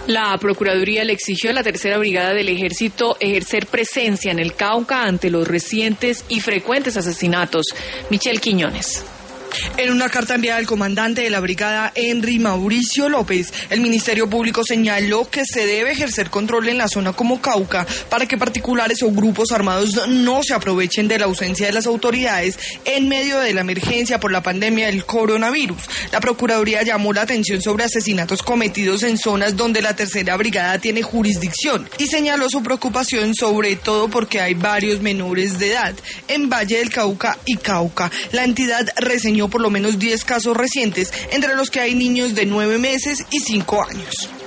La Procuraduría le exigió a la Tercera Brigada del Ejército ejercer presencia en el Cauca ante los recientes y frecuentes asesinatos. Michelle Quiñones. En una carta enviada al comandante de la brigada, Henry Mauricio López, el Ministerio Público señaló que se debe ejercer control en la zona como Cauca para que particulares o grupos armados no se aprovechen de la ausencia de las autoridades en medio de la emergencia por la pandemia del coronavirus. La Procuraduría llamó la atención sobre asesinatos cometidos en zonas donde la Tercera Brigada tiene jurisdicción y señaló su preocupación sobre todo porque hay varios menores de edad en Valle del Cauca y Cauca. La entidad reseñó por lo menos 10 casos recientes, entre los que hay niños de 9 meses y 5 años.